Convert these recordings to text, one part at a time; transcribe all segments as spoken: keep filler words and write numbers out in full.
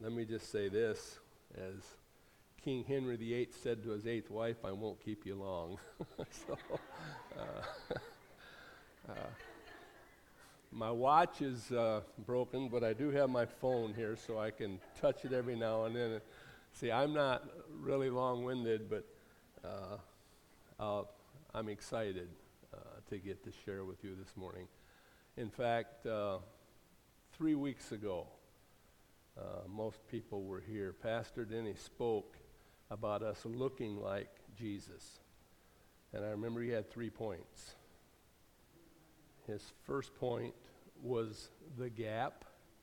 let me just say this, as King Henry the Eighth said to his eighth wife, I won't keep you long. so, uh, uh, my watch is uh, broken, but I do have my phone here, so I can touch it every now and then. See, I'm not really long-winded, but uh, I'll, I'm excited uh, to get to share with you this morning. In fact, uh, three weeks ago, uh, most people were here. Pastor Denny spoke about us looking like Jesus. And I remember he had three points. His first point was the gap.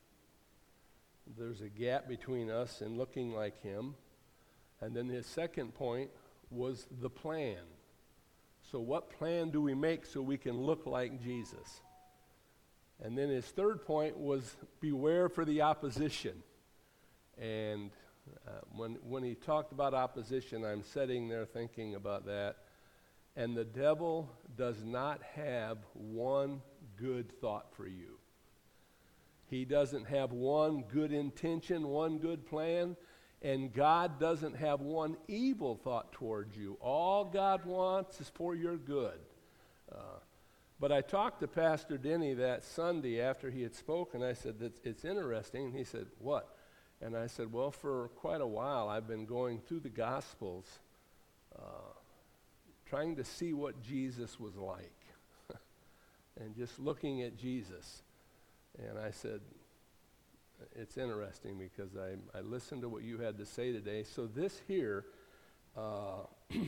There's a gap between us and looking like him. And then his second point was the plan. So what plan do we make so we can look like Jesus? And then his third point was beware for the opposition. And uh, when when he talked about opposition, I'm sitting there thinking about that. And the devil does not have one good thought for you. He doesn't have one good intention, one good plan, and God doesn't have one evil thought towards you. All God wants is for your good. Uh, but I talked to Pastor Denny that Sunday after he had spoken. I said, That's, it's interesting. And he said, what? And I said, well, for quite a while I've been going through the Gospels uh, trying to see what Jesus was like and just looking at Jesus. And I said, it's interesting because I, I listened to what you had to say today. So this here, uh,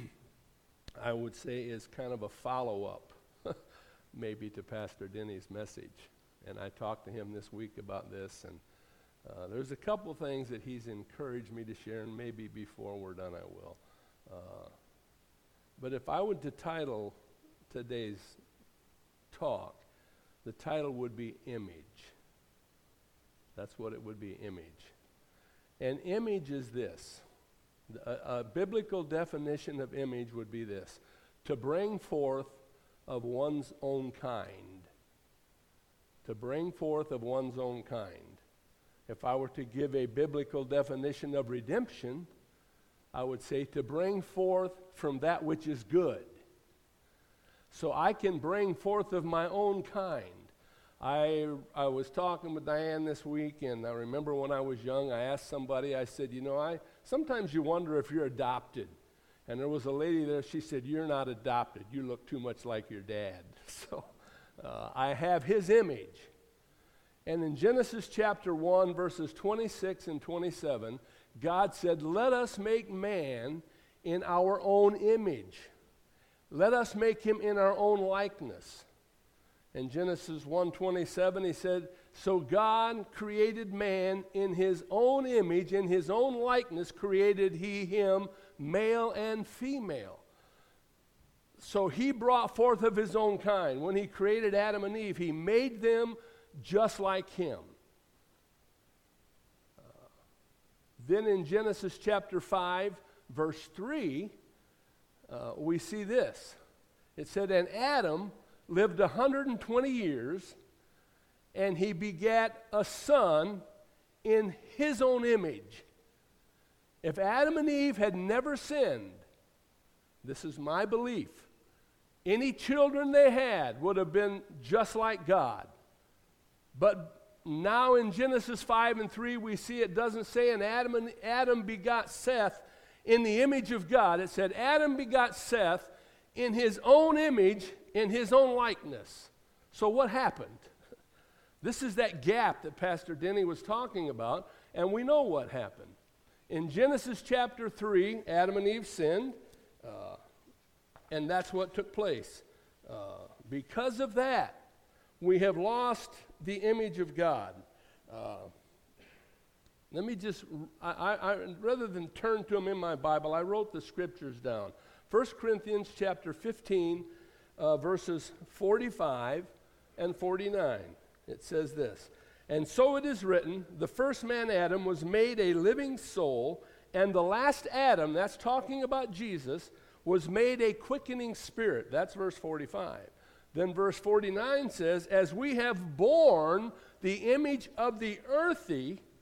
I would say, is kind of a follow-up maybe to Pastor Denny's message. And I talked to him this week about this, and uh, there's a couple things that he's encouraged me to share, and maybe before we're done I will. Uh, but if I were to title today's talk, the title would be Image. That's what it would be, image. And image is this. A, a biblical definition of image would be this: to bring forth of one's own kind. To bring forth of one's own kind. If I were to give a biblical definition of redemption, I would say to bring forth from that which is good. So I can bring forth of my own kind. I I was talking with Diane this week, and I remember when I was young, I asked somebody, I said, you know, I sometimes you wonder if you're adopted. And there was a lady there, she said, you're not adopted. You look too much like your dad. So uh, I have his image. And in Genesis chapter one, verses twenty-six and twenty-seven, God said, let us make man in our own image. Let us make him in our own likeness. In Genesis one twenty-seven, he said, so God created man in his own image, in his own likeness created he him, male and female. So he brought forth of his own kind. When he created Adam and Eve, he made them just like him. Uh, then in Genesis chapter five, verse three, uh, we see this. It said, and Adam lived one hundred twenty years, and he begat a son in his own image. If Adam and Eve had never sinned, this is my belief, any children they had would have been just like God. But now in Genesis five and three, we see it doesn't say, and Adam, and Adam begot Seth in the image of God. It said, Adam begot Seth in his own image, in his own likeness. So what happened? This is that gap that Pastor Denny was talking about, and we know what happened. In Genesis chapter three, Adam and Eve sinned, uh, and that's what took place. Uh, because of that, we have lost the image of God. Uh, let me just, I, I, I, rather than turn to them in my Bible, I wrote the scriptures down. First Corinthians chapter fifteen, uh, verses forty-five and forty-nine. It says this, and so it is written, the first man Adam was made a living soul, and the last Adam, that's talking about Jesus, was made a quickening spirit. That's verse forty-five. Then verse forty-nine says, as we have borne the image of the earthy,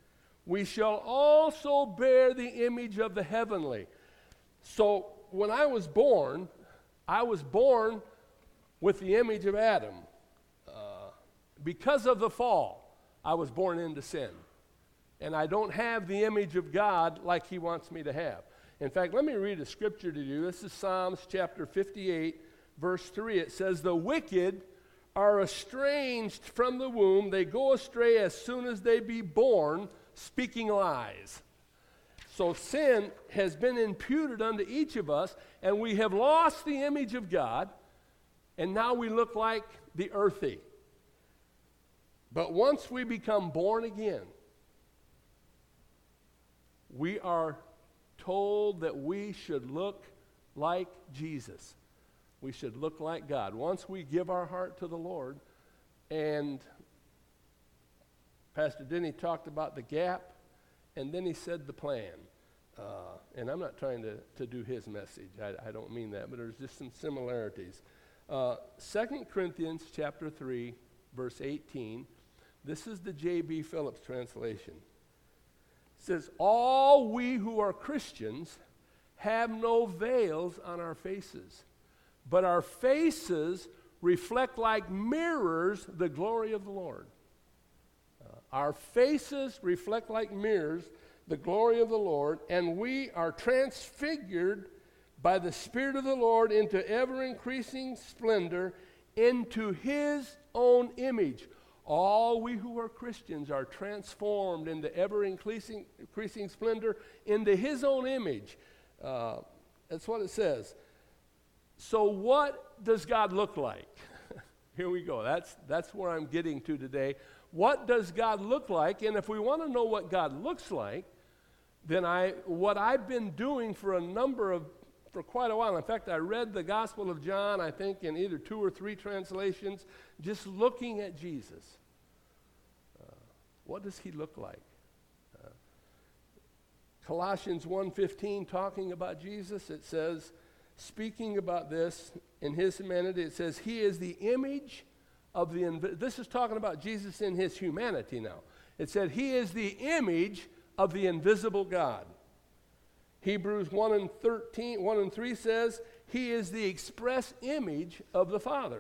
we shall also bear the image of the heavenly. So when I was born, I was born with the image of Adam. Uh, because of the fall, I was born into sin. And I don't have the image of God like he wants me to have. In fact, let me read a scripture to you. This is Psalms chapter fifty-eight, verse three. It says, "The wicked are estranged from the womb. They go astray as soon as they be born, speaking lies." So sin has been imputed unto each of us, and we have lost the image of God, and now we look like the earthy. But once we become born again, we are told that we should look like Jesus. We should look like God. Once we give our heart to the Lord, and Pastor Denny talked about the gap, and then he said the plan. Uh, and I'm not trying to, to do his message. I, I don't mean that, but there's just some similarities. Uh, Second Corinthians chapter three, verse eighteen. This is the J B Phillips translation. It says, "All we who are Christians have no veils on our faces, but our faces reflect like mirrors the glory of the Lord." Uh, our faces reflect like mirrors the glory of the Lord, and we are transfigured by the Spirit of the Lord into ever-increasing splendor, into his own image. All we who are Christians are transformed into ever-increasing increasing splendor into his own image. Uh, that's what it says. So what does God look like? Here we go. That's, that's where I'm getting to today. What does God look like? And if we want to know what God looks like, then I, what I've been doing for a number of, for quite a while, in fact, I read the Gospel of John, I think, in either two or three translations, just looking at Jesus. Uh, what does he look like? Uh, Colossians one fifteen, talking about Jesus, it says, speaking about this in his humanity, it says, he is the image of the, inv- this is talking about Jesus in his humanity now. It said, he is the image of the invisible God. Hebrews one and thirteen, one and three says, he is the express image of the Father.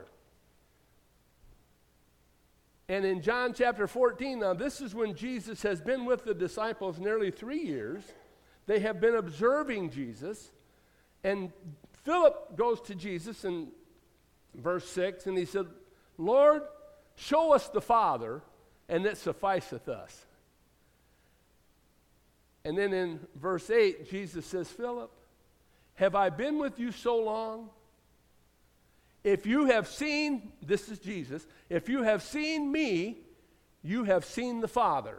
And in John chapter fourteen, now this is when Jesus has been with the disciples nearly three years. They have been observing Jesus. And Philip goes to Jesus in verse six, and he said, "Lord, show us the Father, and it sufficeth us." And then in verse eight, Jesus says, "Philip, have I been with you so long? If you have seen," this is Jesus, "if you have seen me, you have seen the Father."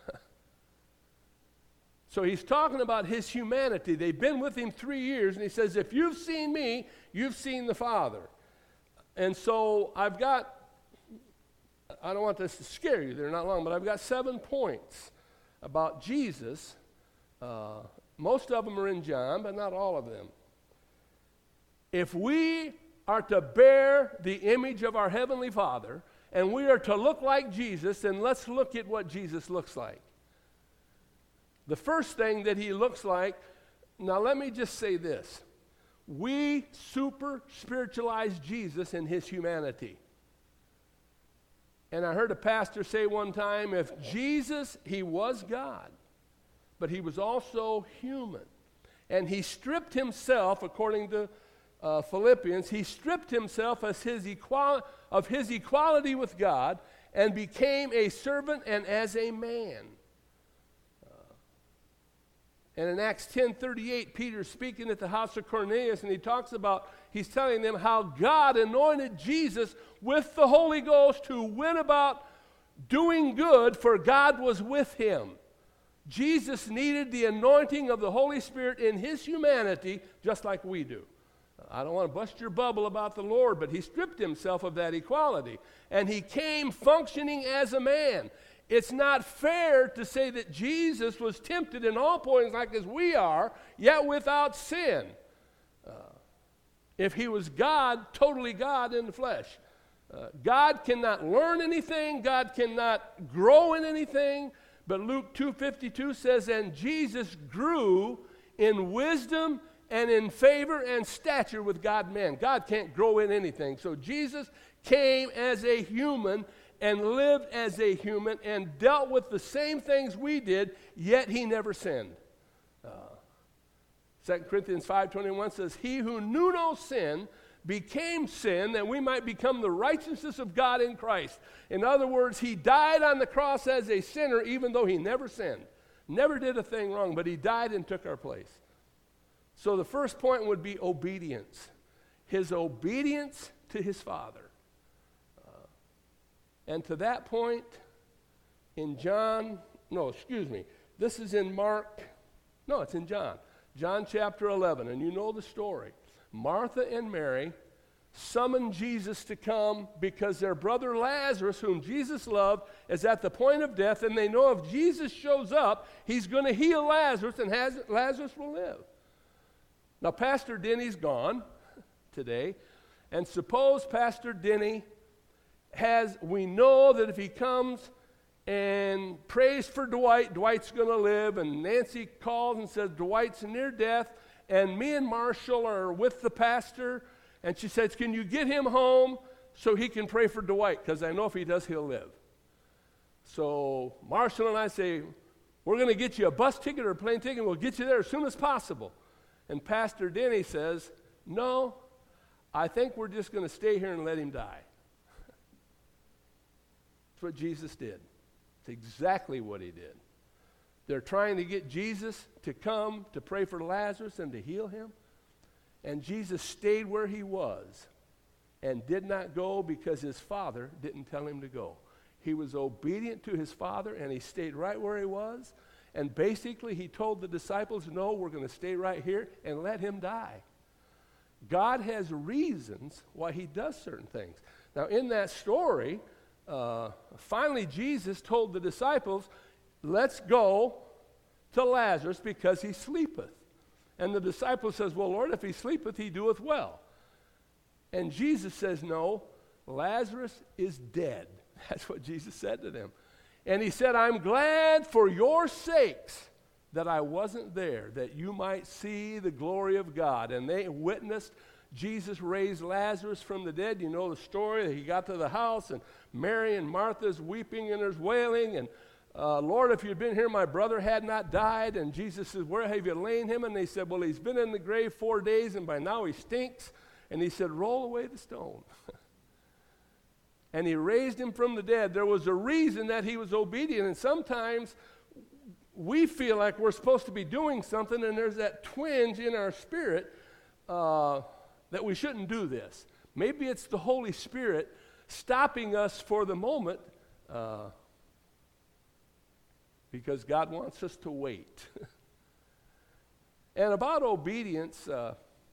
So he's talking about his humanity. They've been with him three years, and he says, if you've seen me, you've seen the Father. And so I've got, I don't want this to scare you, they're not long, but I've got seven points about Jesus. Uh, most of them are in John, but not all of them. If we are to bear the image of our Heavenly Father, and we are to look like Jesus, then let's look at what Jesus looks like. The first thing that he looks like, now let me just say this. We super spiritualize Jesus in his humanity. And I heard a pastor say one time, if Jesus, he was God, but he was also human. And he stripped himself, according to uh, Philippians, he stripped himself as his equal, of his equality with God and became a servant and as a man. Uh, and in Acts ten thirty-eight, Peter's speaking at the house of Cornelius, and he talks about, he's telling them how God anointed Jesus with the Holy Ghost to went about doing good, for God was with him. Jesus needed the anointing of the Holy Spirit in his humanity, just like we do. I don't want to bust your bubble about the Lord, but he stripped himself of that equality. And he came functioning as a man. It's not fair to say that Jesus was tempted in all points like as we are, yet without sin. Uh, if he was God, totally God in the flesh. Uh, God cannot learn anything. God cannot grow in anything. But Luke two fifty-two says, and Jesus grew in wisdom and in favor and stature with God and man. God can't grow in anything. So Jesus came as a human and lived as a human and dealt with the same things we did, yet he never sinned. Uh, Second Corinthians five twenty-one says, he who knew no sin became sin that we might become the righteousness of God in Christ. In other words, he died on the cross as a sinner even though he never sinned. Never did a thing wrong, but he died and took our place. So the first point would be obedience. His obedience to his Father. Uh, and to that point, in John, no, excuse me, this is in Mark, no, it's in John. John chapter eleven, and you know the story. Martha and Mary summoned Jesus to come because their brother Lazarus, whom Jesus loved, is at the point of death, and they know if Jesus shows up, he's going to heal Lazarus, and has, Lazarus will live. Now, Pastor Denny's gone today, and suppose Pastor Denny has, we know that if he comes and prays for Dwight, Dwight's going to live, and Nancy calls and says Dwight's near death, and me and Marshall are with the pastor, and she says, can you get him home so he can pray for Dwight? Because I know if he does, he'll live. So Marshall and I say, we're going to get you a bus ticket or a plane ticket, and we'll get you there as soon as possible. And Pastor Denny says, no, I think we're just going to stay here and let him die. That's what Jesus did. It's exactly what he did. They're trying to get Jesus to come to pray for Lazarus and to heal him. And Jesus stayed where he was and did not go because his Father didn't tell him to go. He was obedient to his Father, and he stayed right where he was. And basically, he told the disciples, no, we're going to stay right here and let him die. God has reasons why he does certain things. Now, in that story, uh, finally Jesus told the disciples, let's go to Lazarus because he sleepeth. And the disciple says, well, Lord, if he sleepeth, he doeth well. And Jesus says, no, Lazarus is dead. That's what Jesus said to them. And he said, I'm glad for your sakes that I wasn't there, that you might see the glory of God. And they witnessed Jesus raised Lazarus from the dead. You know the story. He got to the house, and Mary and Martha's weeping and there's wailing. And uh, Lord, if you'd been here, my brother had not died. And Jesus says, where have you laid him? And they said, well, he's been in the grave four days, and by now he stinks. And he said, roll away the stone. And he raised him from the dead. There was a reason that he was obedient. And sometimes we feel like we're supposed to be doing something, and there's that twinge in our spirit uh, that we shouldn't do this. Maybe it's the Holy Spirit stopping us for the moment uh, because God wants us to wait. And about obedience, uh,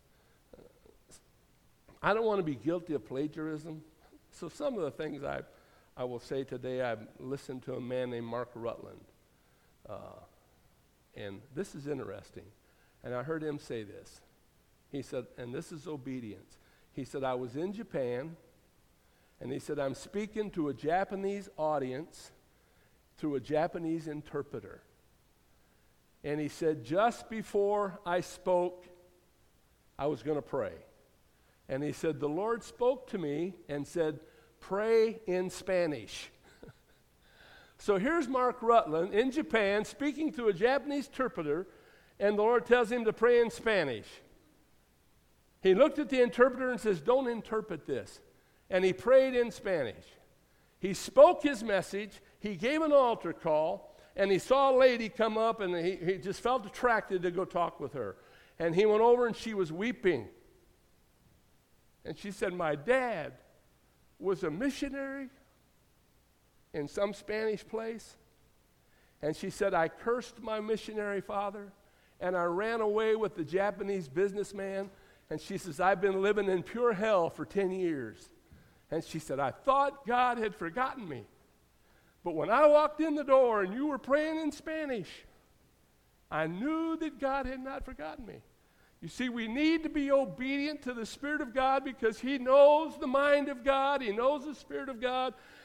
I don't want to be guilty of plagiarism. So some of the things I, I will say today, I've listened to a man named Mark Rutland. Uh, and this is interesting. And I heard him say this. He said, and this is obedience. He said, I was in Japan, and he said, I'm speaking to a Japanese audience through a Japanese interpreter. And he said, just before I spoke, I was going to pray. And he said, the Lord spoke to me and said, pray in Spanish. So here's Mark Rutland in Japan speaking to a Japanese interpreter, and the Lord tells him to pray in Spanish. He looked at the interpreter and says, don't interpret this. And he prayed in Spanish. He spoke his message. He gave an altar call, and he saw a lady come up, and he, he just felt attracted to go talk with her. And he went over, and she was weeping. And she said, my dad was a missionary in some Spanish place. And she said, I cursed my missionary father, and I ran away with the Japanese businessman. And she says, I've been living in pure hell for ten years. And she said, I thought God had forgotten me. But when I walked in the door and you were praying in Spanish, I knew that God had not forgotten me. You see, we need to be obedient to the Spirit of God because He knows the mind of God. He knows the Spirit of God.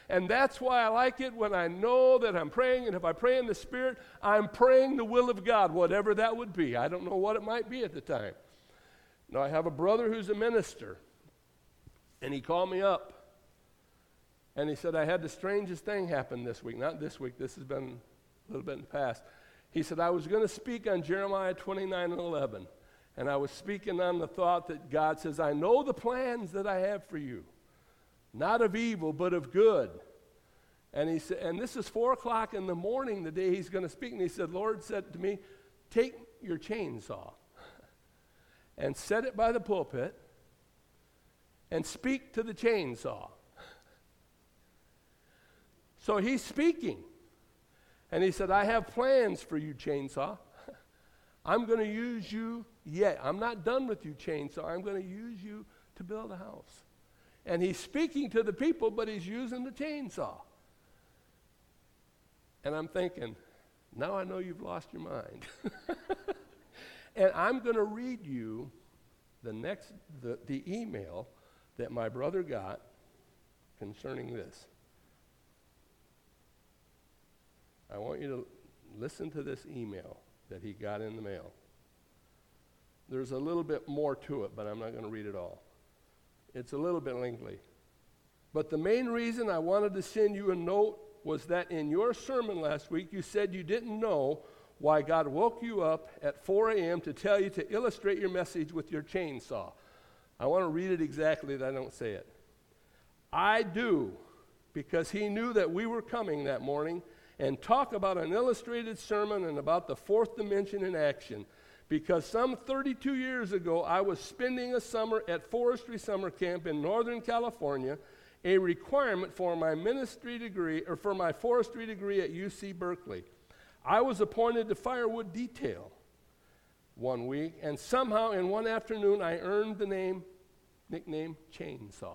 And that's why I like it when I know that I'm praying, and if I pray in the Spirit, I'm praying the will of God, whatever that would be. I don't know what it might be at the time. Now, I have a brother who's a minister, and he called me up, and he said, I had the strangest thing happen this week. Not this week, this has been a little bit in the past. He said, I was going to speak on Jeremiah twenty-nine and eleven, and I was speaking on the thought that God says, I know the plans that I have for you, not of evil, but of good. And he said, and this is four o'clock in the morning the day he's going to speak, and he said, Lord said to me, take your chainsaw and set it by the pulpit and speak to the chainsaw. So he's speaking. And he said, I have plans for you, chainsaw. I'm going to use you yet. I'm not done with you, chainsaw. I'm going to use you to build a house. And he's speaking to the people, but he's using the chainsaw. And I'm thinking, now I know you've lost your mind. And I'm going to read you the next, the, the email that my brother got concerning this. I want you to listen to this email that he got in the mail. There's a little bit more to it, but I'm not going to read it all. It's a little bit lengthy. But the main reason I wanted to send you a note was that in your sermon last week, you said you didn't know why God woke you up at four a.m. to tell you to illustrate your message with your chainsaw. I want to read it exactly that I don't say it. I do, because he knew that we were coming that morning, and talk about an illustrated sermon and about the fourth dimension in action. Because some thirty-two years ago, I was spending a summer at Forestry Summer Camp in Northern California, a requirement for my ministry degree, or for my forestry degree at U C Berkeley. I was appointed to firewood detail one week, and somehow in one afternoon, I earned the name, nickname, Chainsaw.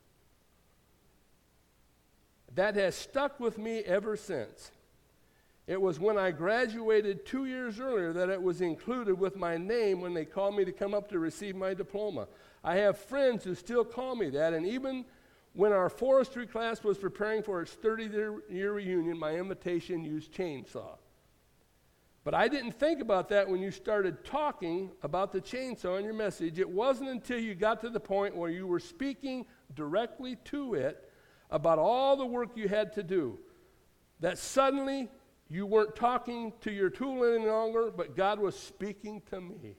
That has stuck with me ever since. It was when I graduated two years earlier that it was included with my name when they called me to come up to receive my diploma. I have friends who still call me that, and even when our forestry class was preparing for its thirtieth-year reunion, my invitation used chainsaw. But I didn't think about that when you started talking about the chainsaw in your message. It wasn't until you got to the point where you were speaking directly to it about all the work you had to do, that suddenly you weren't talking to your tool any longer, but God was speaking to me.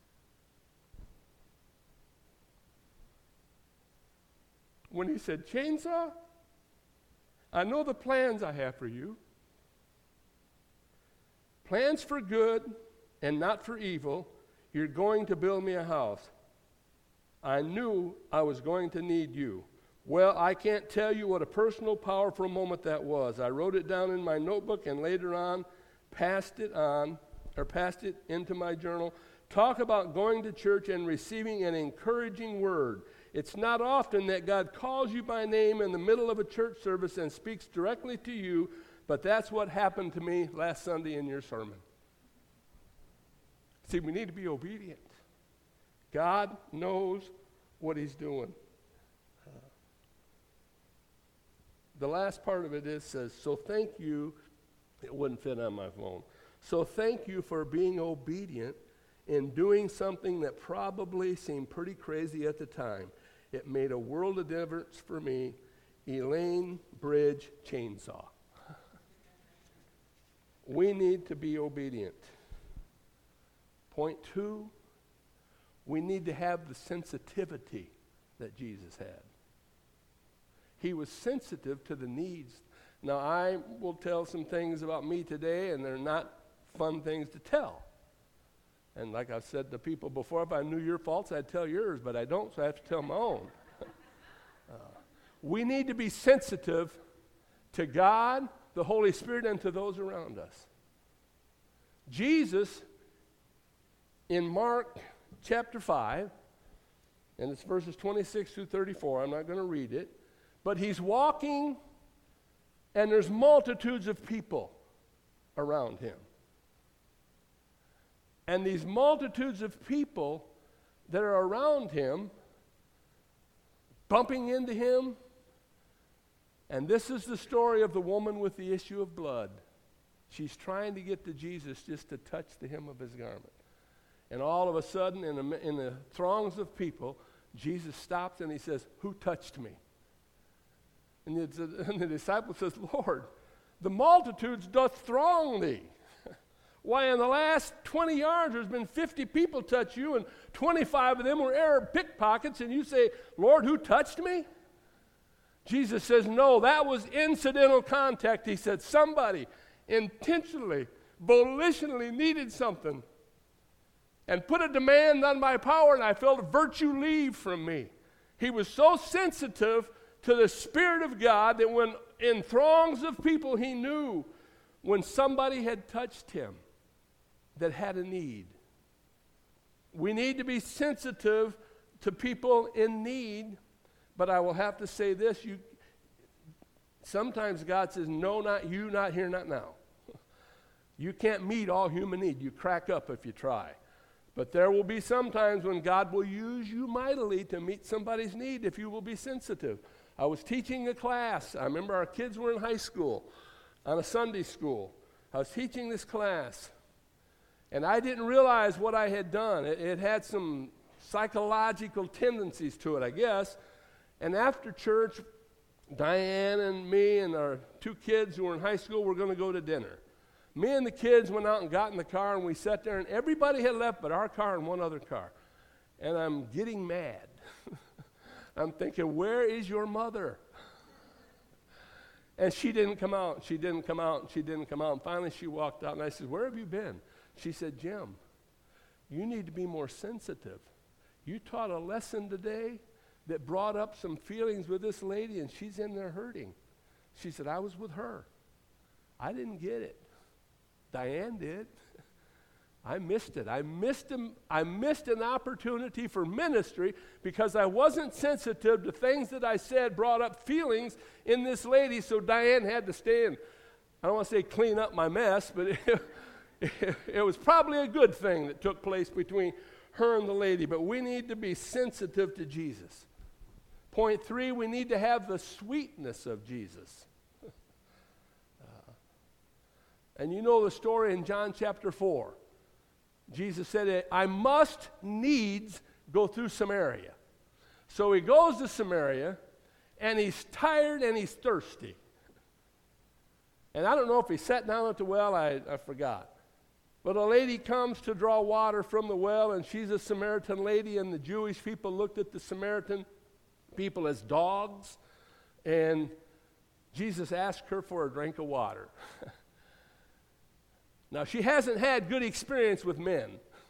When he said, chainsaw, I know the plans I have for you. Plans for good and not for evil. You're going to build me a house. I knew I was going to need you. Well, I can't tell you what a personal, powerful moment that was. I wrote it down in my notebook and later on passed it on, or passed it into my journal. Talk about going to church and receiving an encouraging word. It's not often that God calls you by name in the middle of a church service and speaks directly to you, but that's what happened to me last Sunday in your sermon. See, we need to be obedient. God knows what he's doing. The last part of it is says, so thank you, it wouldn't fit on my phone. So thank you for being obedient in doing something that probably seemed pretty crazy at the time. It made a world of difference for me. Elaine Bridge Chainsaw. We need to be obedient. Point two, we need to have the sensitivity that Jesus had. He was sensitive to the needs. Now, I will tell some things about me today, and they're not fun things to tell. And like I've said to people before, if I knew your faults, I'd tell yours, but I don't, so I have to tell my own. uh, we need to be sensitive to God, the Holy Spirit, and to those around us. Jesus, in Mark chapter five, and it's verses twenty-six through thirty-four, I'm not going to read it, but he's walking, and there's multitudes of people around him. And these multitudes of people that are around him, bumping into him, And this is the story of the woman with the issue of blood. She's trying to get to Jesus just to touch the hem of his garment. And all of a sudden, in the, in the throngs of people, Jesus stops and he says, "Who touched me?" And the, and the disciple says, "Lord, the multitudes doth throng thee. Why, in the last twenty yards, there's been fifty people touch you, and twenty-five of them were Arab pickpockets, and you say, 'Lord, who touched me?'" Jesus says, "No, that was incidental contact." He said, somebody intentionally, volitionally needed something and put a demand on my power, and I felt virtue leave from me. He was so sensitive to the Spirit of God that when in throngs of people he knew when somebody had touched him that had a need. We need to be sensitive to people in need, but I will have to say this, you sometimes God says, "No, not you, not here, not now." You can't meet all human need. You crack up if you try. But there will be some times when God will use you mightily to meet somebody's need if you will be sensitive. I was teaching a class. I remember our kids were in high school on a Sunday school. I was teaching this class, and I didn't realize what I had done. It, it had some psychological tendencies to it, I guess. And after church, Diane and me and our two kids who were in high school were going to go to dinner. Me and the kids went out and got in the car, and we sat there, and everybody had left but our car and one other car. And I'm getting mad. I'm thinking, where is your mother? And she didn't come out. She didn't come out. And she didn't come out. And finally she walked out, and I said, "Where have you been?" She said, "Jim, you need to be more sensitive. You taught a lesson today that brought up some feelings with this lady, and she's in there hurting." She said, "I was with her. I didn't get it. Diane did. I missed it. I missed him. I missed an opportunity for ministry because I wasn't sensitive to things that I said brought up feelings in this lady, so Diane had to stand. I don't want to say clean up my mess, but it, it, it was probably a good thing that took place between her and the lady, but we need to be sensitive to Jesus. Point three, we need to have the sweetness of Jesus. uh, and you know the story in John chapter four. Jesus said, "I must needs go through Samaria." So he goes to Samaria, and he's tired and he's thirsty. And I don't know if he sat down at the well, I, I forgot. But a lady comes to draw water from the well, and she's a Samaritan lady, and the Jewish people looked at the Samaritan people as dogs, and Jesus asked her for a drink of water. Now, she hasn't had good experience with men,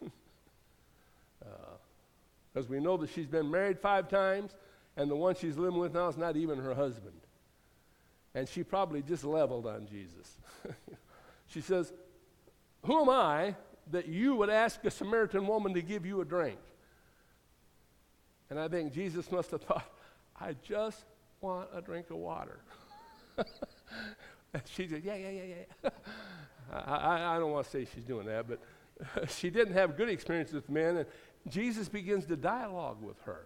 because uh, we know that she's been married five times, and the one she's living with now is not even her husband. And she probably just leveled on Jesus. She says, "Who am I that you would ask a Samaritan woman to give you a drink?" And I think Jesus must have thought, "I just want a drink of water." And she said, "Yeah, yeah, yeah, yeah." I, I, I don't want to say she's doing that, but she didn't have good experience with men, and Jesus begins to dialogue with her.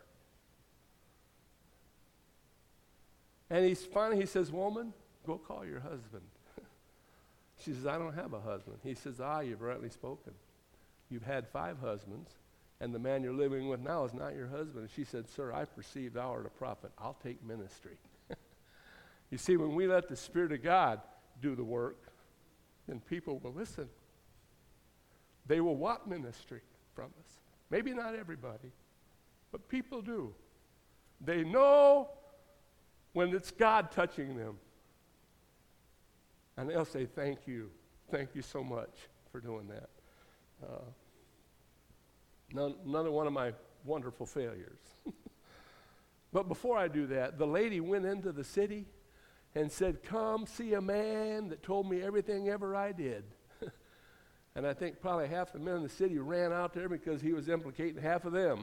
And he's finally, he says, "Woman, go call your husband." She says, "I don't have a husband." He says, "Ah, you've rightly spoken. You've had five husbands, and the man you're living with now is not your husband." And she said, "Sir, I perceive thou art a prophet. I'll take ministry." You see, when we let the Spirit of God do the work, then people will listen. They will want ministry from us. Maybe not everybody, but people do. They know when it's God touching them. And they'll say, "Thank you. Thank you so much for doing that." Uh, none, another one of my wonderful failures. But before I do that, the lady went into the city and said, "Come see a man that told me everything ever I did." And I think probably half the men in the city ran out there because he was implicating half of them.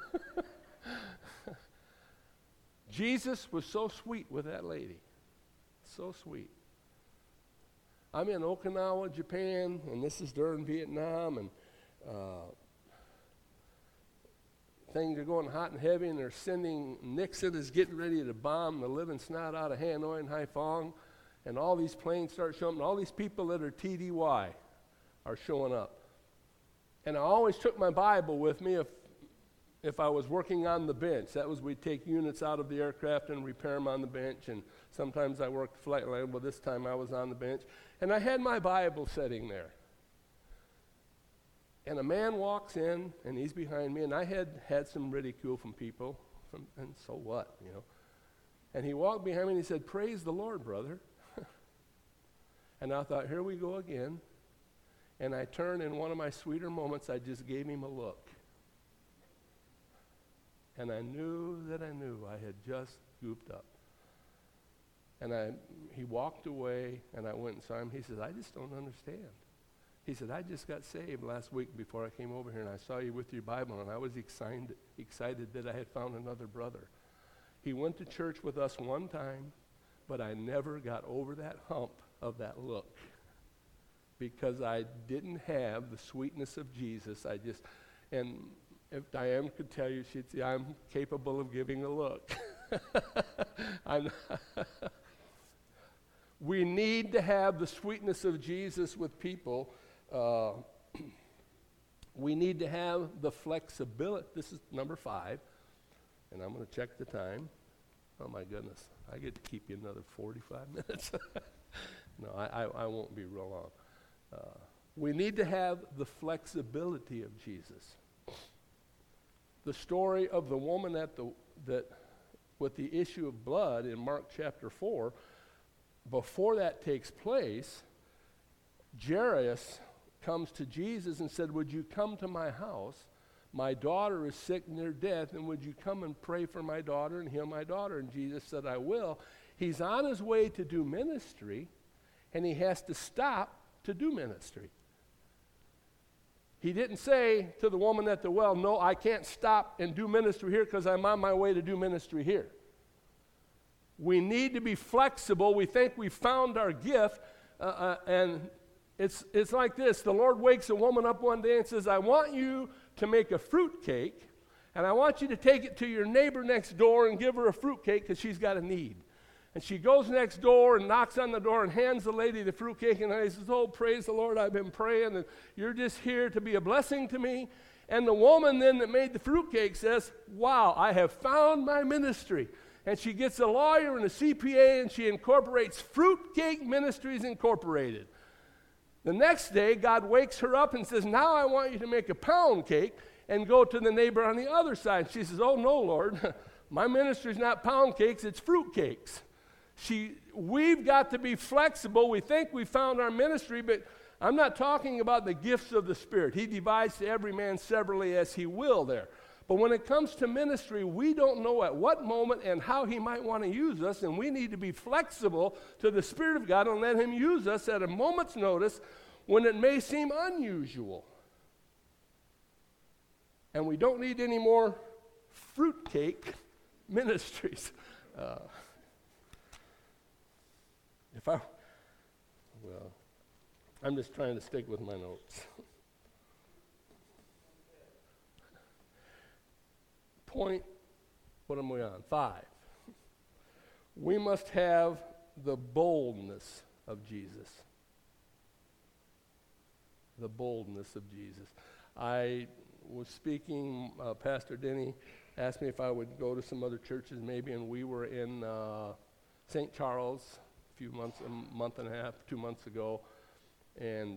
Jesus was so sweet with that lady. So sweet. I'm in Okinawa, Japan, and this is during Vietnam, and uh, things are going hot and heavy, and they're sending, Nixon is getting ready to bomb the living snot out of Hanoi and Haiphong, and all these planes start showing up, and all these people that are T D Y are showing up. And I always took my Bible with me if if I was working on the bench. That was, we'd take units out of the aircraft and repair them on the bench, and sometimes I worked flight line, well, this time I was on the bench. And I had my Bible sitting there. And a man walks in, and he's behind me, and I had had some ridicule from people, from, and so what, you know. And he walked behind me, and he said, "Praise the Lord, brother." And I thought, here we go again. And I turned, in one of my sweeter moments, I just gave him a look. And I knew that I knew I had just gooped up. And I, he walked away, and I went and saw him. He says, "I just don't understand." He said, "I just got saved last week before I came over here, and I saw you with your Bible, and I was excited, excited that I had found another brother." He went to church with us one time, but I never got over that hump of that look, because I didn't have the sweetness of Jesus. I just, and if Diane could tell you, she'd say, I'm capable of giving a look. I'm we need to have the sweetness of Jesus with people. Uh, we need to have the flexibility. This is number five, and I'm going to check the time. Oh, my goodness. I get to keep you another forty-five minutes. No, I, I, I won't be real long. Uh, we need to have the flexibility of Jesus. The story of the woman at the that with the issue of blood in Mark chapter four, before that takes place, Jairus comes to Jesus and said, "Would you come to my house? My daughter is sick near death, and would you come and pray for my daughter and heal my daughter?" And Jesus said, "I will." He's on his way to do ministry, and he has to stop to do ministry. He didn't say to the woman at the well, "No, I can't stop and do ministry here because I'm on my way to do ministry here." We need to be flexible. We think we found our gift, uh, uh, and it's it's like this. The Lord wakes a woman up one day and says, "I want you to make a fruit cake, and I want you to take it to your neighbor next door and give her a fruit cake because she's got a need." And she goes next door and knocks on the door and hands the lady the fruitcake, and he says, "Oh, praise the Lord, I've been praying, and you're just here to be a blessing to me." And the woman then that made the fruitcake says, "Wow, I have found my ministry." And she gets a lawyer and a C P A, and she incorporates Fruitcake Ministries Incorporated. The next day, God wakes her up and says, "Now I want you to make a pound cake and go to the neighbor on the other side." She says, "Oh, no, Lord, my ministry's not pound cakes, it's fruit cakes." She, we've got to be flexible. We think we found our ministry, but I'm not talking about the gifts of the Spirit. He divides to every man severally as he will there. But when it comes to ministry, we don't know at what moment and how he might want to use us, and we need to be flexible to the Spirit of God and let him use us at a moment's notice when it may seem unusual. And we don't need any more fruitcake ministries. Uh, If I, well, I'm just trying to stick with my notes. Point, what am we on? Five. We must have the boldness of Jesus. The boldness of Jesus. I was speaking, uh, Pastor Denny asked me if I would go to some other churches maybe, and we were in uh, Saint Charles few months, a month and a half, two months ago, and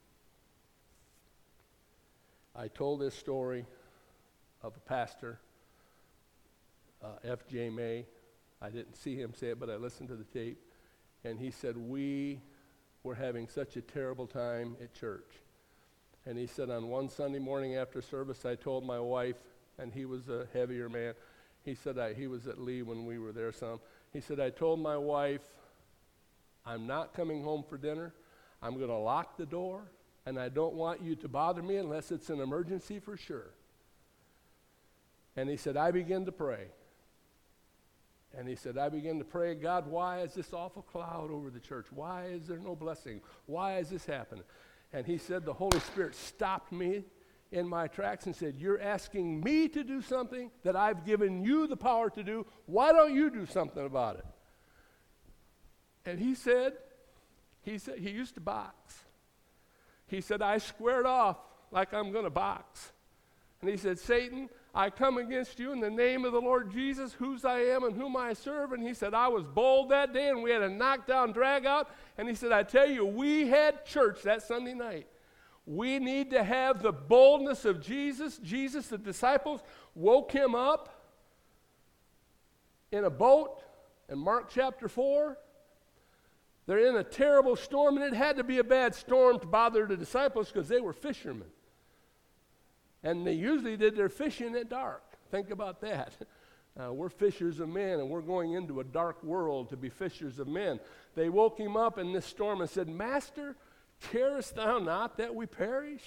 I told this story of a pastor, uh, F J May. I didn't see him say it, but I listened to the tape, and he said, "We were having such a terrible time at church." And he said, on one Sunday morning after service, I told my wife, and he was a heavier man. He said, I, he was at Lee when we were there some. He said, "I told my wife, I'm not coming home for dinner. I'm going to lock the door, and I don't want you to bother me unless it's an emergency for sure." And he said, I began to pray. And he said, I began to pray, "God, why is this awful cloud over the church? Why is there no blessing? Why is this happening?" And he said, the Holy Spirit stopped me in my tracks and said, you're asking me to do something that I've given you the power to do. Why don't you do something about it? And he said, he said, he used to box. He said, I squared off like I'm going to box. And he said, Satan, I come against you in the name of the Lord Jesus, whose I am and whom I serve. And he said, I was bold that day, and we had a knockdown, drag out. And he said, I tell you, we had church that Sunday night. We need to have the boldness of Jesus. Jesus, the disciples, woke him up in a boat in Mark chapter four. They're in a terrible storm, and it had to be a bad storm to bother the disciples because they were fishermen. And they usually did their fishing at dark. Think about that. Uh, we're fishers of men, and we're going into a dark world to be fishers of men. They woke him up in this storm and said, Master, carest thou not that we perish?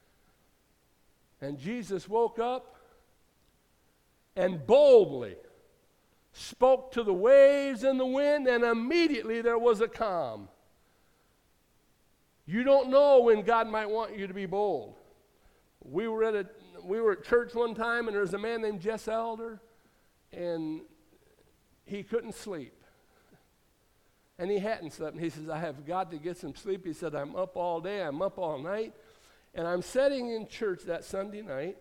And Jesus woke up and boldly spoke to the waves and the wind, and immediately there was a calm. You don't know when God might want you to be bold. We were at a we were at church one time, and there was a man named Jess Elder, and he couldn't sleep. And he hadn't slept. And he says, I have got to get some sleep. He said, I'm up all day, I'm up all night. And I'm sitting in church that Sunday night,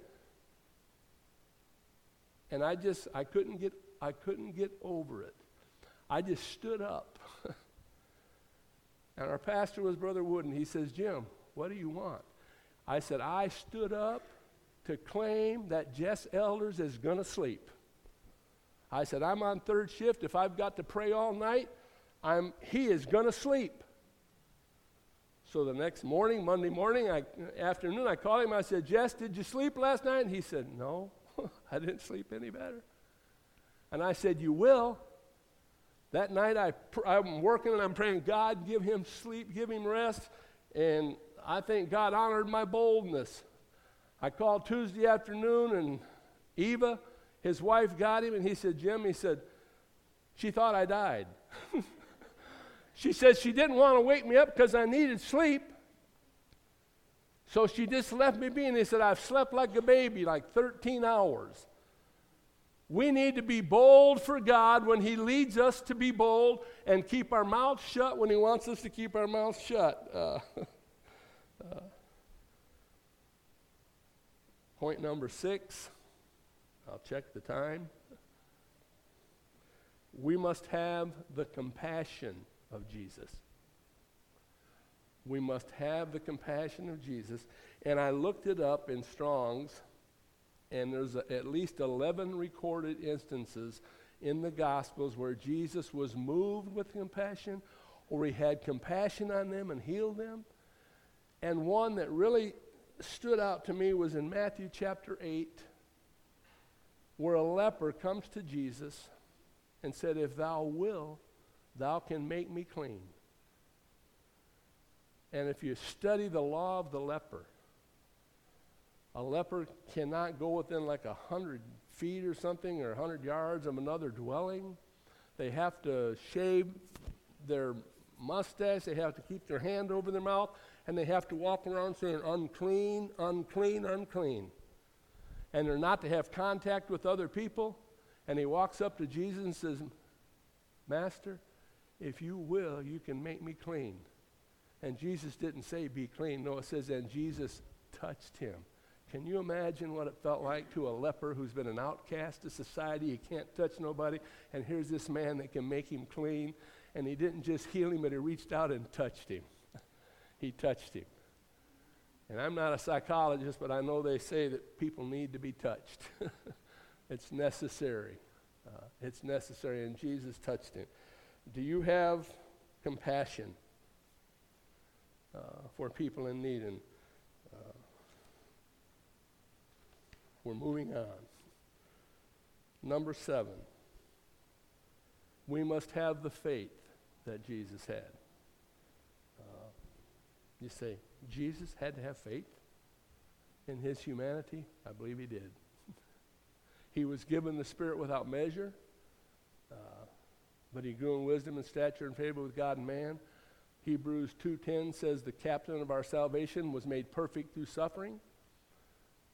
and I just I couldn't get I couldn't get over it. I just stood up. And our pastor was Brother Wooden. He says, Jim, what do you want? I said, I stood up to claim that Jess Elders is going to sleep. I said, I'm on third shift. If I've got to pray all night, I'm, he is going to sleep. So the next morning, Monday morning, I, afternoon, I called him. I said, Jess, did you sleep last night? And he said, no, I didn't sleep any better. And I said, you will. That night, I pr- I'm working and I'm praying, God, give him sleep, give him rest. And I think God honored my boldness. I called Tuesday afternoon, and Eva, his wife, got him, and he said, Jim, he said, she thought I died. She said she didn't want to wake me up because I needed sleep. So she just left me be, and he said, I've slept like a baby, like thirteen hours. We need to be bold for God when he leads us to be bold, and keep our mouths shut when he wants us to keep our mouths shut. Uh, uh, point number six, I'll check the time. We must have the compassion of Jesus. We must have the compassion of Jesus. And I looked it up in Strong's, and there's a, at least eleven recorded instances in the Gospels where Jesus was moved with compassion, or he had compassion on them and healed them. And one that really stood out to me was in Matthew chapter eight, where a leper comes to Jesus and said, if thou will, thou can make me clean. And if you study the law of the leper, a leper cannot go within like a hundred feet or something, or a hundred yards of another dwelling. They have to shave their mustache. They have to keep their hand over their mouth, and they have to walk around saying, unclean, unclean, unclean. And they're not to have contact with other people. And he walks up to Jesus and says, Master, if you will, you can make me clean. And Jesus didn't say be clean. No, it says, and Jesus touched him. Can you imagine what it felt like to a leper who's been an outcast of society? He can't touch nobody. And here's this man that can make him clean. And he didn't just heal him, but he reached out and touched him. He touched him. And I'm not a psychologist, but I know they say that people need to be touched. It's necessary. Uh, it's necessary, and Jesus touched him. Do you have compassion uh, for people in need? And uh, we're moving on. Number seven, we must have the faith that Jesus had. Uh, you say, Jesus had to have faith in his humanity? I believe he did. He was given the Spirit without measure, uh, but he grew in wisdom and stature and favor with God and man. Hebrews two ten says the captain of our salvation was made perfect through suffering.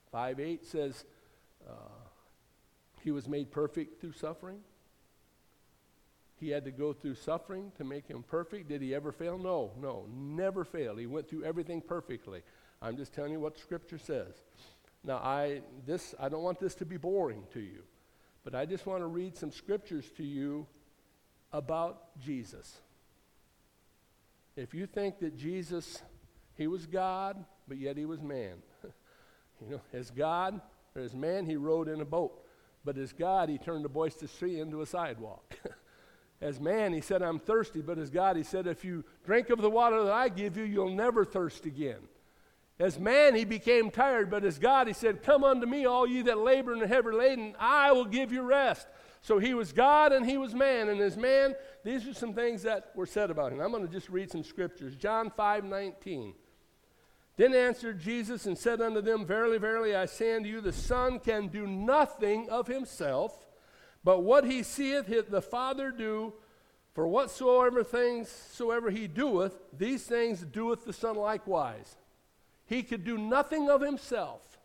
five eight says uh, he was made perfect through suffering. He had to go through suffering to make him perfect. Did he ever fail? No, no, never failed. He went through everything perfectly. I'm just telling you what Scripture says. Now, I this I don't want this to be boring to you, but I just want to read some scriptures to you about Jesus. If you think that Jesus, he was God, but yet he was man. You know, as God or as man, he rode in a boat. But as God, he turned the boisterous sea into a sidewalk. As man, he said, I'm thirsty. But as God, he said, if you drink of the water that I give you, you'll never thirst again. As man, he became tired. But as God, he said, come unto me, all ye that labor and are heavy laden, I will give you rest. So he was God and he was man. And as man, these are some things that were said about him. I'm going to just read some scriptures. John five nineteen. Then answered Jesus and said unto them, verily, verily, I say unto you, the Son can do nothing of himself, but what he seeth the Father do, for whatsoever things soever he doeth, these things doeth the Son likewise. He could do nothing of himself.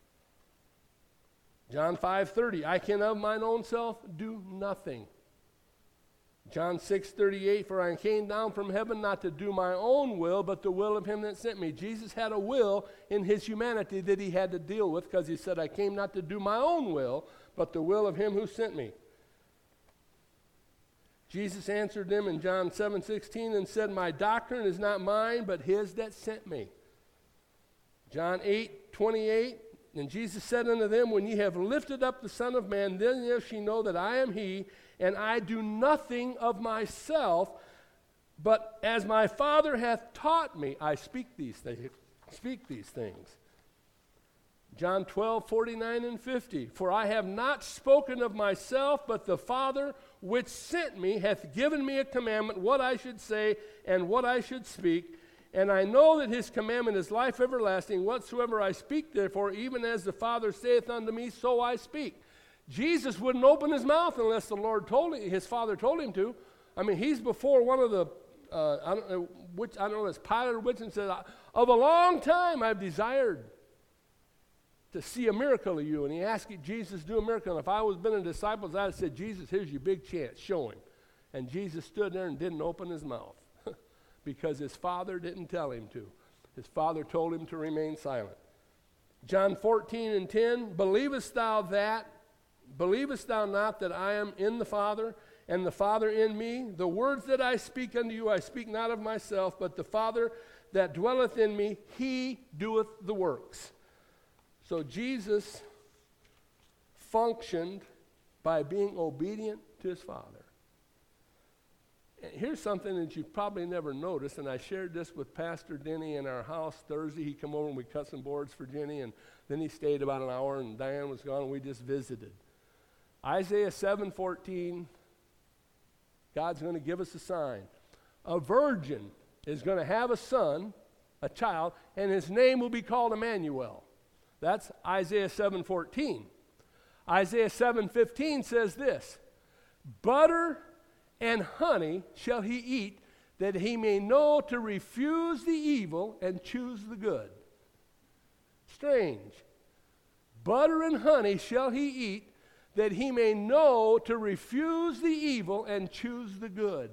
John five thirty, I can of mine own self do nothing. John six thirty-eight, for I came down from heaven not to do my own will, but the will of him that sent me. Jesus had a will in his humanity that he had to deal with, because he said, I came not to do my own will, but the will of him who sent me. Jesus answered them in John seven sixteen and said, my doctrine is not mine, but his that sent me. John eight twenty-eight, and Jesus said unto them, when ye have lifted up the Son of Man, then shall ye know that I am he, and I do nothing of myself, but as my Father hath taught me, I speak these things. Speak these things. John twelve forty-nine and fifty, for I have not spoken of myself, but the Father which sent me hath given me a commandment, what I should say and what I should speak. And I know that his commandment is life everlasting. Whatsoever I speak, therefore, even as the Father saith unto me, so I speak. Jesus wouldn't open his mouth unless the Lord told him, his Father told him to. I mean, he's before one of the, uh, I don't know which, I don't know, it's Pilate or which, and said, of a long time I've desired to see a miracle of you. And he asked Jesus to do a miracle. And if I was been a disciple, I'd have said, Jesus, here's your big chance, show him. And Jesus stood there and didn't open his mouth because his Father didn't tell him to. His Father told him to remain silent. John fourteen and ten, believest thou that? Believest thou not that I am in the Father, and the Father in me? The words that I speak unto you, I speak not of myself, but the Father that dwelleth in me, he doeth the works. So Jesus functioned by being obedient to his Father. And here's something that you've probably never noticed, and I shared this with Pastor Denny in our house Thursday. He came over and we cut some boards for Jenny, and then he stayed about an hour, and Diane was gone, and we just visited. Isaiah seven fourteen, God's going to give us a sign. A virgin is going to have a son, a child, and his name will be called Emmanuel. That's Isaiah seven fourteen. Isaiah seven fifteen says this, butter and honey shall he eat, that he may know to refuse the evil and choose the good. Strange. Butter and honey shall he eat, that he may know to refuse the evil and choose the good.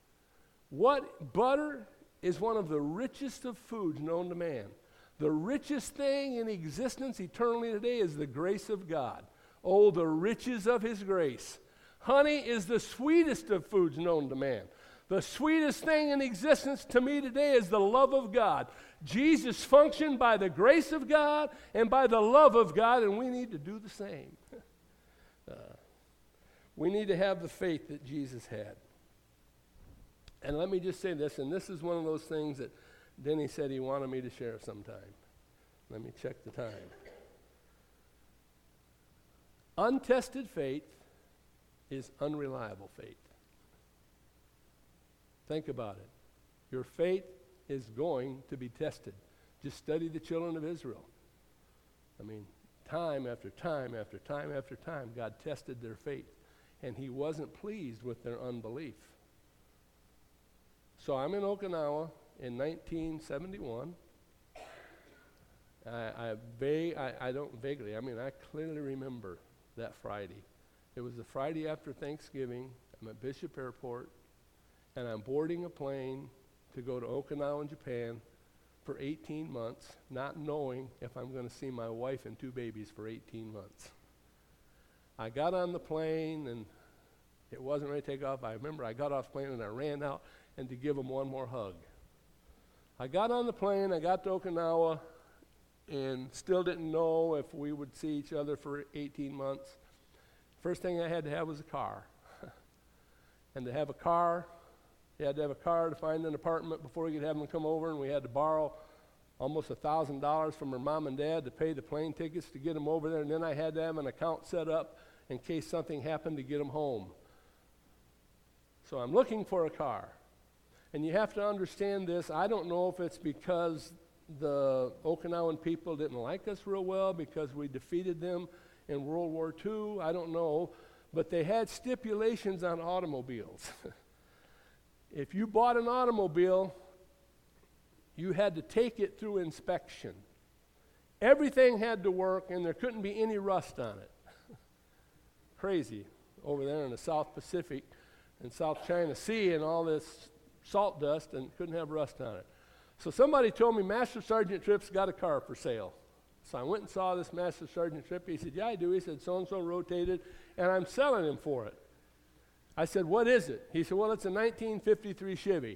What butter is one of the richest of foods known to man. The richest thing in existence eternally today is the grace of God. Oh, the riches of his grace. Honey is the sweetest of foods known to man. The sweetest thing in existence to me today is the love of God. Jesus functioned by the grace of God and by the love of God, and we need to do the same. uh, we need to have the faith that Jesus had. And let me just say this, and this is one of those things that Denny said he wanted me to share sometime. Let me check the time. Untested faith is unreliable faith. Think about it. Your faith is going to be tested. Just study the children of Israel. I mean, time after time after time after time, God tested their faith, and he wasn't pleased with their unbelief. So I'm in Okinawa in nineteen seventy-one. I, I, vague, I, I don't vaguely, I mean, I clearly remember that Friday. It was the Friday after Thanksgiving. I'm at Bishop Airport, and I'm boarding a plane to go to Okinawa, Japan for eighteen months, not knowing if I'm going to see my wife and two babies for eighteen months. I got on the plane, and it wasn't ready to take off. I remember I got off the plane, and I ran out and to give them one more hug. I got on the plane, I got to Okinawa, and still didn't know if we would see each other for eighteen months. First thing I had to have was a car. And to have a car, you had to have a car to find an apartment before you could have them come over, and we had to borrow almost one thousand dollars from her mom and dad to pay the plane tickets to get them over there, and then I had to have an account set up in case something happened to get them home. So I'm looking for a car. And you have to understand this. I don't know if it's because the Okinawan people didn't like us real well because we defeated them in World War Two. I don't know. But they had stipulations on automobiles. If you bought an automobile, you had to take it through inspection. Everything had to work, and there couldn't be any rust on it. Crazy over there in the South Pacific and South China Sea and all this salt dust, and couldn't have rust on it. So somebody told me Master Sergeant Tripp's got a car for sale. So I went and saw this Master Sergeant Tripp. He said, yeah, I do. He said, so-and-so rotated, and I'm selling him for it. I said, what is it? He said, well, it's a nineteen fifty-three Chevy.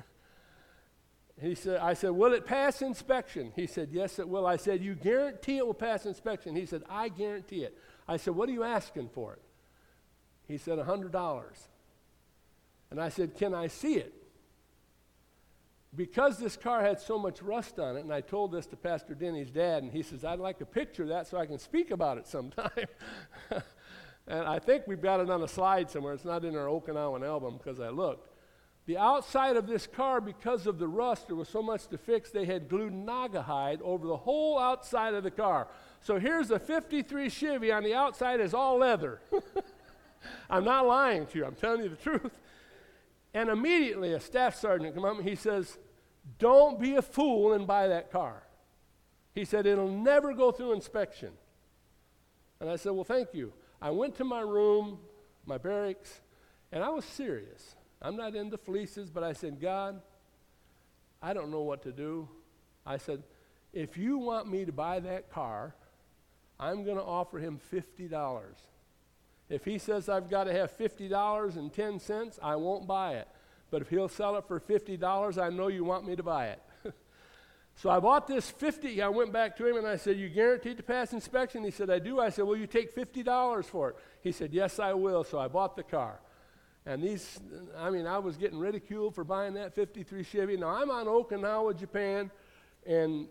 He said, I said, will it pass inspection? He said, yes, it will. I said, you guarantee it will pass inspection? He said, I guarantee it. I said, what are you asking for it? He said, one hundred dollars. And I said, can I see it? Because this car had so much rust on it, and I told this to Pastor Denny's dad, and he says, I'd like a picture of that so I can speak about it sometime. And I think we've got it on a slide somewhere. It's not in our Okinawan album because I looked. The outside of this car, because of the rust, there was so much to fix, they had glued Naugahyde over the whole outside of the car. So here's a fifty-three Chevy. On the outside is all leather. I'm not lying to you. I'm telling you the truth. And immediately a staff sergeant came up and he says, don't be a fool and buy that car. He said, it'll never go through inspection. And I said, well, thank you. I went to my room, my barracks, and I was serious. I'm not into fleeces, but I said, God, I don't know what to do. I said, if you want me to buy that car, I'm going to offer him fifty dollars. If he says I've got to have fifty dollars and ten cents, I won't buy it. But if he'll sell it for fifty dollars, I know you want me to buy it. So I bought this fifty. I went back to him and I said, you guaranteed to pass inspection? He said, I do. I said, will you take fifty dollars for it? He said, yes, I will. So I bought the car. And these, I mean, I was getting ridiculed for buying that fifty-three Chevy. Now, I'm on Okinawa, Japan, and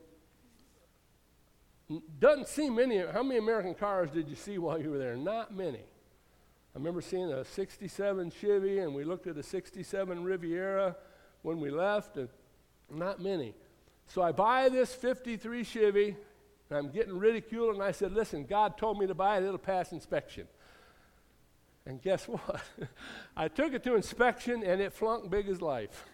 doesn't seem many. How many American cars did you see while you were there? Not many. I remember seeing a sixty-seven Chevy, and we looked at a sixty-seven Riviera when we left, and not many. So I buy this fifty-three Chevy, and I'm getting ridiculed, and I said, listen, God told me to buy it. It'll pass inspection. And guess what? I took it to inspection, and it flunked big as life.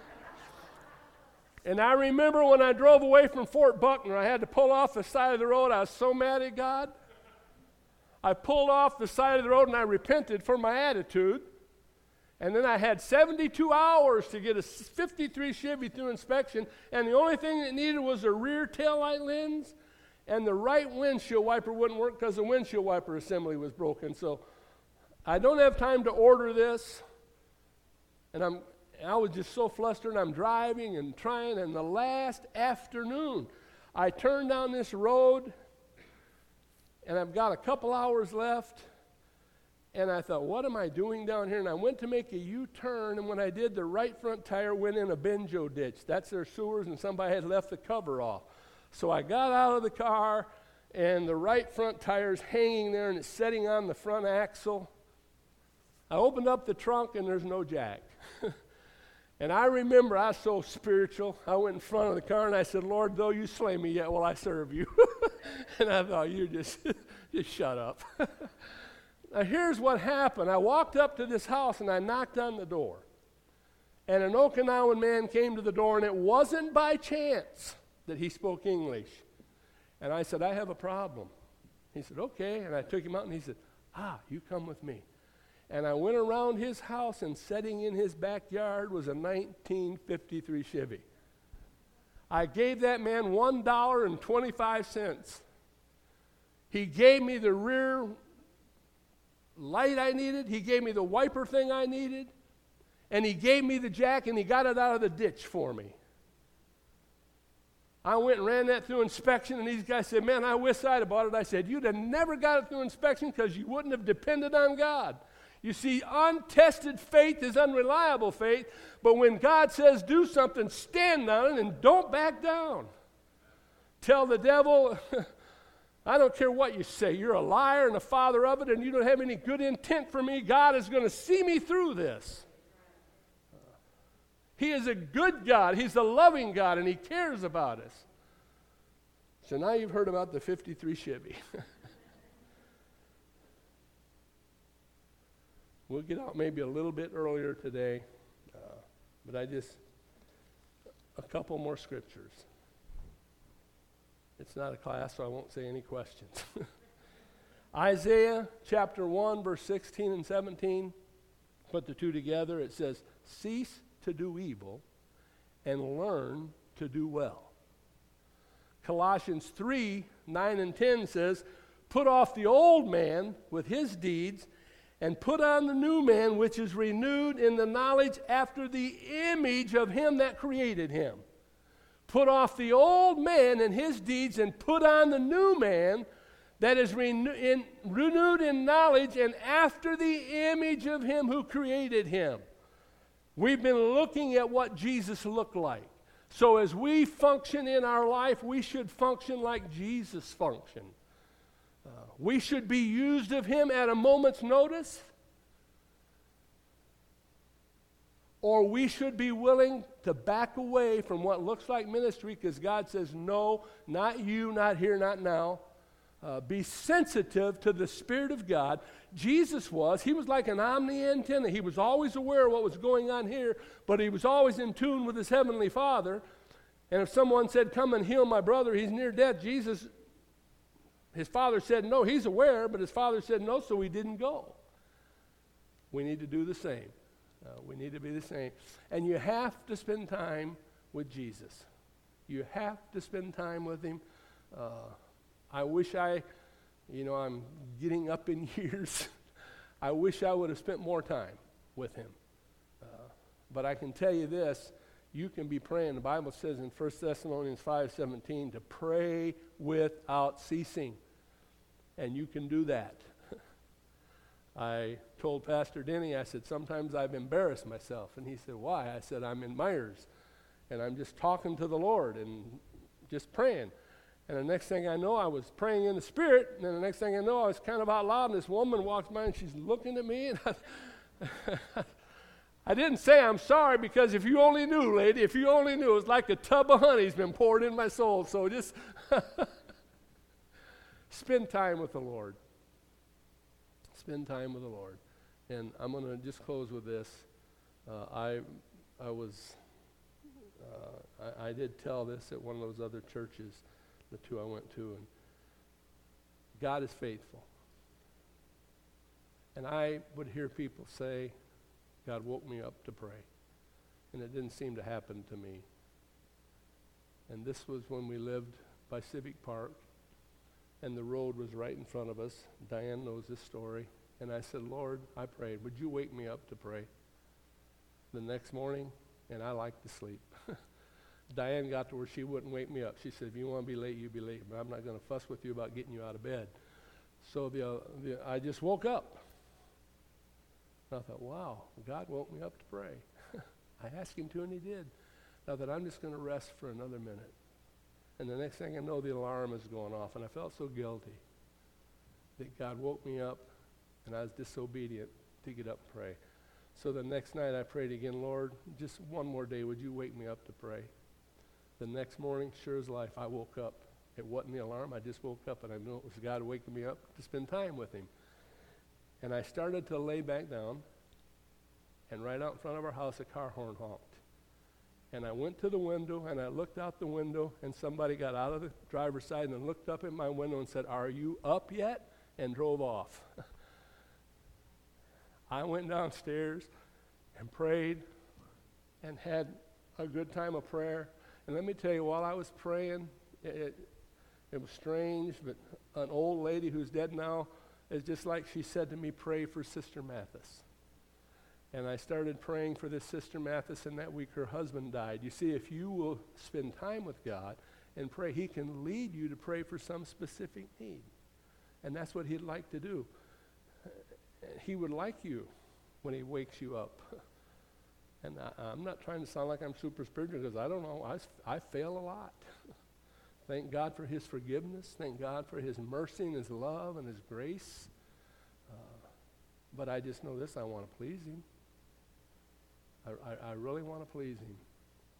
And I remember when I drove away from Fort Buckner, I had to pull off the side of the road. I was so mad at God. I pulled off the side of the road, and I repented for my attitude. And then I had seventy-two hours to get a fifty-three Chevy through inspection, and the only thing it needed was a rear taillight lens, and the right windshield wiper wouldn't work because the windshield wiper assembly was broken. So I don't have time to order this, and I'm, I was just so flustered, and I'm driving and trying, and the last afternoon, I turned down this road, and I've got a couple hours left, and I thought, what am I doing down here? And I went to make a U-turn, and when I did, the right front tire went in a benjo ditch. That's their sewers, and somebody had left the cover off. So I got out of the car, and the right front tire's hanging there, and it's setting on the front axle. I opened up the trunk, and there's no jack. And I remember I was so spiritual. I went in front of the car, and I said, Lord, though you slay me, yet will I serve you. And I thought, you just, just shut up. Now, here's what happened. I walked up to this house, and I knocked on the door. And an Okinawan man came to the door, and it wasn't by chance that he spoke English. And I said, I have a problem. He said, okay. And I took him out, and he said, ah, you come with me. And I went around his house, and sitting in his backyard was a nineteen fifty-three Chevy. I gave that man one dollar and twenty-five cents. He gave me the rear light I needed. He gave me the wiper thing I needed. And he gave me the jack, and he got it out of the ditch for me. I went and ran that through inspection, and these guys said, man, I wish I'd have bought it. I said, you'd have never got it through inspection because you wouldn't have depended on God. You see, untested faith is unreliable faith, but when God says do something, stand on it and don't back down. Tell the devil, I don't care what you say, you're a liar and the father of it, and you don't have any good intent for me. God is going to see me through this. He is a good God. He's a loving God, and he cares about us. So now you've heard about the fifty-three Chevy. We'll get out maybe a little bit earlier today, uh, but I just, a couple more scriptures. It's not a class, so I won't say any questions. Isaiah chapter one, verse sixteen and seventeen, put the two together. It says, cease to do evil and learn to do well. Colossians three, nine and ten says, put off the old man with his deeds and put on the new man, which is renewed in the knowledge after the image of him that created him. Put off the old man and his deeds and put on the new man that is renew- in, renewed in knowledge and after the image of him who created him. We've been looking at what Jesus looked like. So as we function in our life, we should function like Jesus functioned. Uh, we should be used of him at a moment's notice, or we should be willing to back away from what looks like ministry because God says, no, not you, not here, not now. Uh, be sensitive to the Spirit of God. Jesus was, he was like an omni antenna. He was always aware of what was going on here, but he was always in tune with his heavenly Father. And if someone said, come and heal my brother, he's near death, Jesus, his father said no, he's aware, but his father said no, so he didn't go. We need to do the same. Uh, we need to be the same. And you have to spend time with Jesus. You have to spend time with him. Uh, I wish I, you know, I'm getting up in years. I wish I would have spent more time with him. Uh, but I can tell you this, you can be praying. The Bible says in First Thessalonians five seventeen to pray without ceasing. And you can do that. I told Pastor Denny, I said, sometimes I've embarrassed myself. And he said, why? I said, I'm in Myers. And I'm just talking to the Lord and just praying. And the next thing I know, I was praying in the Spirit. And then the next thing I know, I was kind of out loud. And this woman walks by and she's looking at me. And I, I didn't say I'm sorry because if you only knew, lady, if you only knew, it was like a tub of honey's been poured in my soul. So just spend time with the Lord. Spend time with the Lord. And I'm going to just close with this. Uh, I I was, uh, I, I did tell this at one of those other churches, the two I went to, and God is faithful. And I would hear people say, God woke me up to pray. And it didn't seem to happen to me. And this was when we lived by Civic Park, and the road was right in front of us. Diane knows this story. And I said, Lord, I prayed, would you wake me up to pray? The next morning, and I like to sleep. Diane got to where she wouldn't wake me up. She said, if you want to be late, you be late. But I'm not going to fuss with you about getting you out of bed. So the, uh, the, I just woke up. And I thought, wow, God woke me up to pray. I asked him to, and he did. Now that I'm just going to rest for another minute. And the next thing I know, the alarm is going off, and I felt so guilty that God woke me up, and I was disobedient to get up and pray. So the next night I prayed again, Lord, just one more day, would you wake me up to pray? The next morning, sure as life, I woke up. It wasn't the alarm. I just woke up, and I knew it was God waking me up to spend time with him. And I started to lay back down, and right out in front of our house, a car horn honked. And I went to the window, and I looked out the window, and somebody got out of the driver's side and looked up at my window and said, "Are you up yet?" and drove off. I went downstairs and prayed and had a good time of prayer. And let me tell you, while I was praying, it, it, it was strange, but an old lady who's dead now, is just like she said to me, "Pray for Sister Mathis." And I started praying for this Sister Mathis, and that week her husband died. You see, if you will spend time with God and pray, he can lead you to pray for some specific need. And that's what he'd like to do. He would like you when he wakes you up. And I, I'm not trying to sound like I'm super spiritual, because I don't know, I, s- I fail a lot. Thank God for his forgiveness. Thank God for his mercy and his love and his grace. Uh, but I just know this, I want to please him. I, I, I really want to please him.